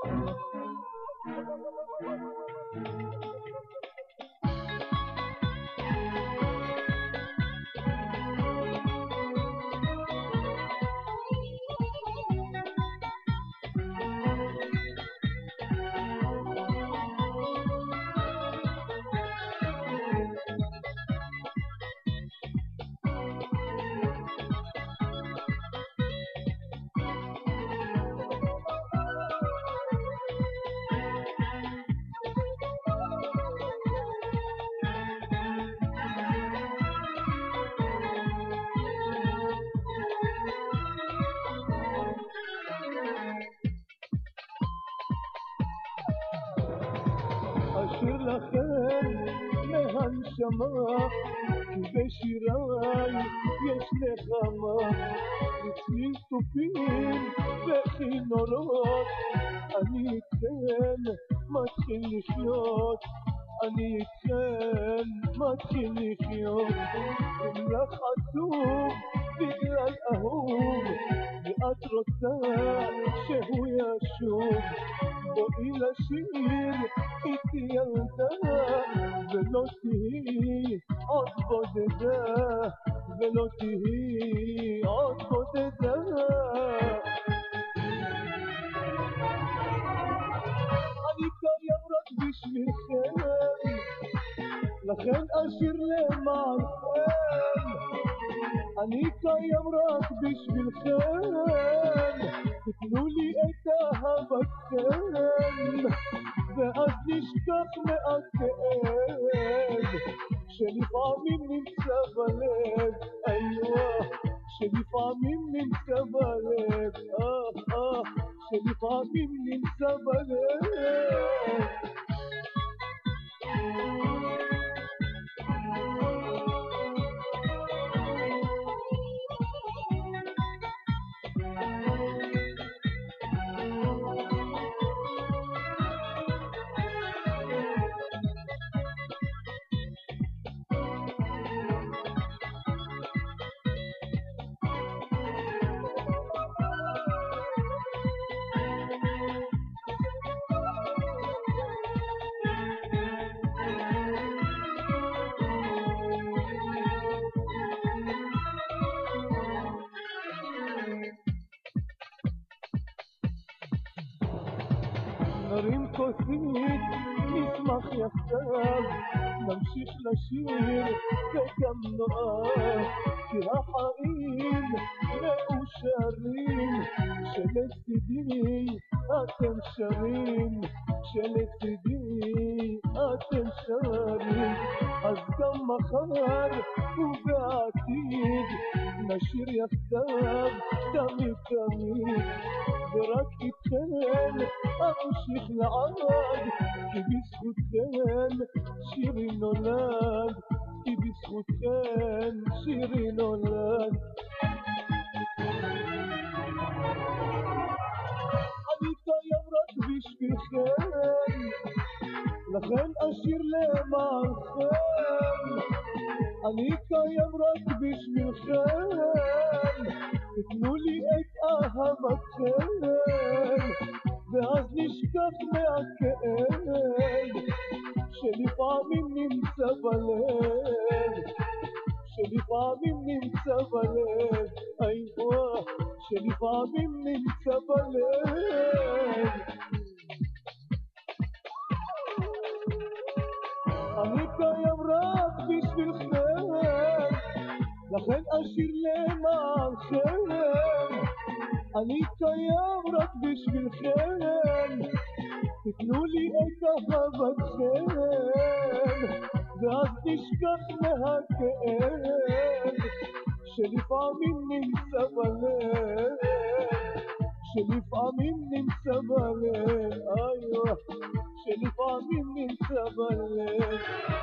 אשיר לכם מהנשמה, כי בשיריי יש נחמה. אצלי תופים וכינורות, אני איתכם מתחיל לחיות, אני איתכם מתחיל לחיות. אם לך עצוב בגלל אהוב, ואת רוצה שהוא ישוב, בואי לשיר איתי ילדה, ולא תהי עוד בודדה, ולא תהי עוד בודדה. אני קיים רק בשבילכם, לכן אשיר למענכם. אני קיים רק בשבילכם, תתנו לי את אהבתכם, ואז נשכח מהכאב שלפעמים נמצא בלב. איווה, שלפעמים נמצא בלב, שלפעמים נמצא בלב. נרים כוסית, נשמח יחדיו, נמשיך לשיר וגם נאהב, כי החיים מאושרים, שלצידי אתם שרים, שלצידי אתם שרים. אז גם מחר ובעתיד נשיר יחדיו תמיד תמיד, ורק איתכם אמשיך לעד, כי בזכותכם שירי נולד, כי בזכותכם שירי נולד. אני קיים רק בשבילכם, לכן אשיר למענכם. אני קיים רק בשבילכם, תתנו לי את אהבתכם, ואז נשכח מהכאב שלפעמים נמצא בלב, שלפעמים נמצא בלב. איווה, שלפעמים נמצא בלב. אני קיים רק בשבילכם, לכן אשיר למענכם. אני קיים רק בשבילכם, תתנו לי את אהבתכם, ואז נשכח מהכאב שלפעמים נמצא בלב, שלפעמים נמצא בלב. איווה, שלפעמים נמצא בלב.